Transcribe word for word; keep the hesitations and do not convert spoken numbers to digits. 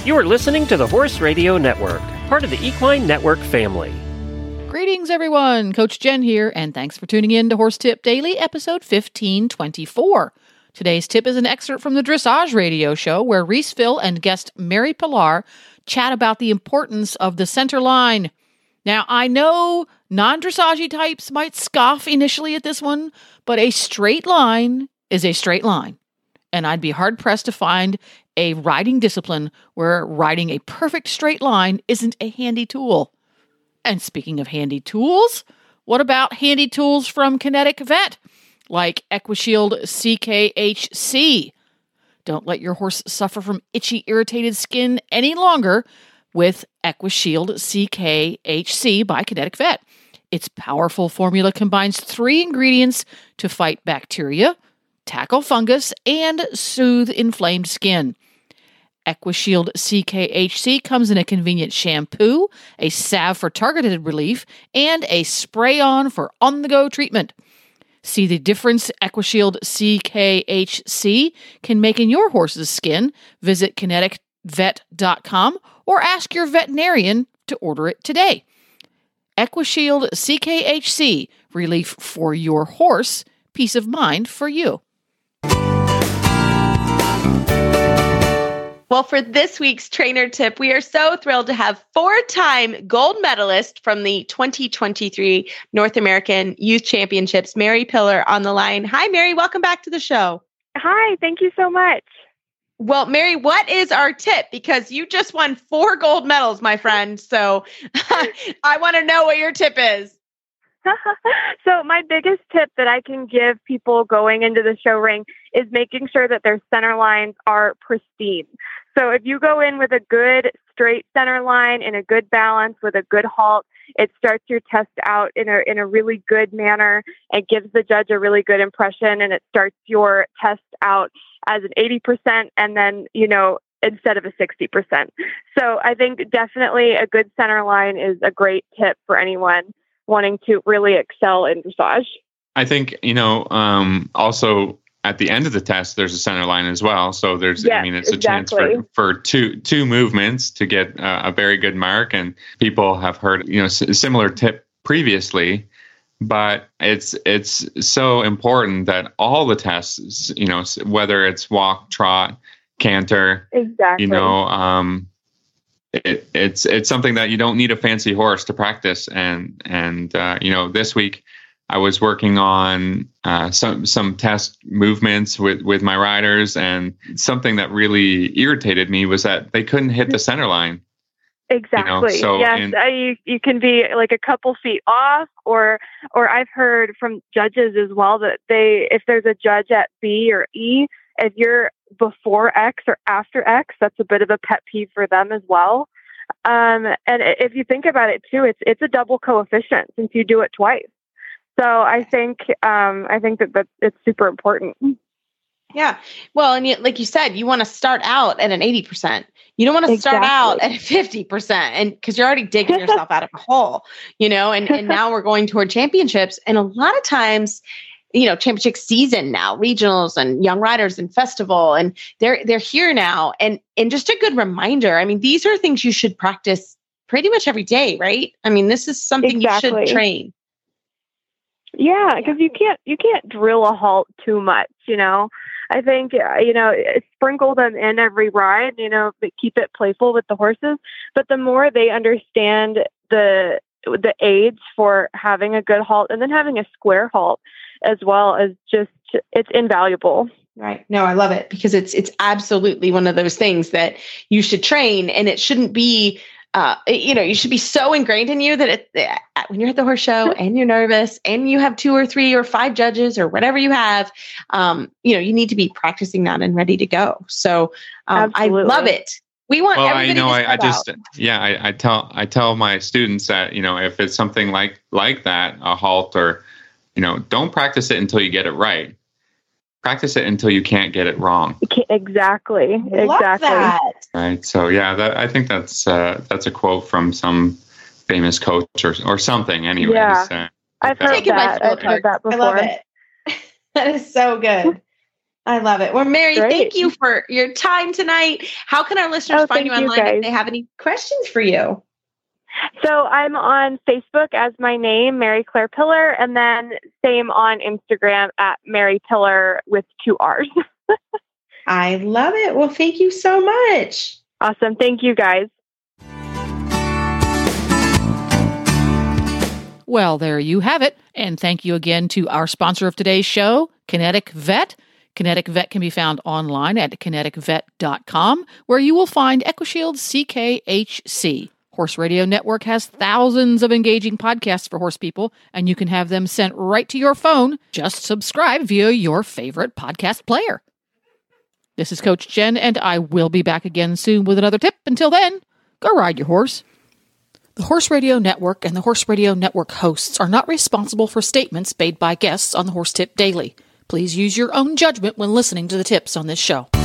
You are listening to the Horse Radio Network, part of the Equine Network family. Greetings, everyone. Coach Jen here, and thanks for tuning in to Horse Tip Daily, episode fifteen twenty-four. Today's tip is an excerpt from the Dressage Radio Show, where Reese Phil and guest Mary Pillar chat about the importance of the center line. Now, I know non-dressage types might scoff initially at this one, but a straight line is a straight line. And I'd be hard-pressed to find a riding discipline where riding a perfect straight line isn't a handy tool. And speaking of handy tools, what about handy tools from Kinetic Vet, like EquiShield C K H C? Don't let your horse suffer from itchy, irritated skin any longer with EquiShield C K H C by Kinetic Vet. Its powerful formula combines three ingredients to fight bacteria, tackle fungus, and soothe inflamed skin. EquiShield C K H C comes in a convenient shampoo, a salve for targeted relief, and a spray-on for on-the-go treatment. See the difference EquiShield C K H C can make in your horse's skin. Visit kinetic vet dot com or ask your veterinarian to order it today. EquiShield C K H C, relief for your horse, peace of mind for you. Well, for this week's trainer tip, we are so thrilled to have four-time gold medalist from the twenty twenty-three North American Youth Championships, Mary Pillar, on the line. Hi, Mary. Welcome back to the show. Hi. Thank you so much. Well, Mary, what is our tip? Because you just won four gold medals, my friend. So I want to know what your tip is. So my biggest tip that I can give people going into the show ring is making sure that their center lines are pristine. So if you go in with a good straight center line in a good balance with a good halt, it starts your test out in a in a really good manner. It gives the judge a really good impression, and it starts your test out as an eighty percent and then, you know, instead of a sixty percent. So I think definitely a good center line is a great tip for anyone wanting to really excel in dressage. I think, you know, um, also at the end of the test, there's a center line as well. So there's, yes, I mean, it's a exactly. chance for, for two two movements to get uh, a very good mark. And people have heard, you know, s- similar tip previously, but it's it's so important that all the tests, you know, whether it's walk, trot, canter, exactly. you know, um, It, it's it's something that you don't need a fancy horse to practice, and and uh, you know, this week I was working on uh, some some test movements with, with my riders, and something that really irritated me was that they couldn't hit the center line. Exactly. You know, so yes, in, uh, you you can be like a couple feet off, or or I've heard from judges as well that they if there's a judge at B or E, if you're before X or after X, that's a bit of a pet peeve for them as well. Um, and if you think about it too, it's it's a double coefficient since you do it twice. So I think um, I think that, that it's super important. Yeah. Well, and you, like you said, you want to start out at an eighty percent. You don't want to Exactly. start out at a fifty percent, and because you're already digging yourself out of a hole, you know, and, and now we're going toward championships. And a lot of times, you know, championship season now, regionals and young riders and festival, and they're, they're here now. And, and just a good reminder, I mean, these are things you should practice pretty much every day, right? I mean, this is something Exactly. you should train. Yeah, because you can't you can't drill a halt too much, you know. I think, uh, you know, sprinkle them in every ride, you know, but keep it playful with the horses. But the more they understand the the aids for having a good halt and then having a square halt as well, as just, it's invaluable. Right. No, I love it because it's it's absolutely one of those things that you should train, and it shouldn't be, uh, you know, you should be so ingrained in you that it, uh, when you're at the horse show and you're nervous and you have two or three or five judges or whatever you have, um, you know, you need to be practicing that and ready to go. So um, I love it. We want well, everybody I know, to I, I just, out. yeah, I, I tell, I tell my students that, you know, if it's something like, like that, a halt, or, you know, don't practice it until you get it right. Practice it until you can't get it wrong. Exactly. Love exactly. that. Right. So yeah, that, I think that's, uh, that's a quote from some famous coach or, or something anyways. Yeah. Uh, I've that. heard that. I've heard that before. I love it. That is so good. I love it. Well, Mary, Great. thank you for your time tonight. How can our listeners Oh, find you thank you, online guys. if they have any questions for you? So I'm on Facebook as my name, Mary Claire Pillar, and then same on Instagram at Mary Pillar with two R's. I love it. Well, thank you so much. Awesome. Thank you, guys. Well, there you have it. And thank you again to our sponsor of today's show, Kinetic Vet. Kinetic Vet can be found online at kinetic vet dot com, where you will find EquiShield C K H C. Horse Radio Network has thousands of engaging podcasts for horse people, and you can have them sent right to your phone. Just subscribe via your favorite podcast player. This is Coach Jen, and I will be back again soon with another tip. Until then, go ride your horse. The Horse Radio Network and the Horse Radio Network hosts are not responsible for statements made by guests on the Horse Tip Daily. Please use your own judgment when listening to the tips on this show.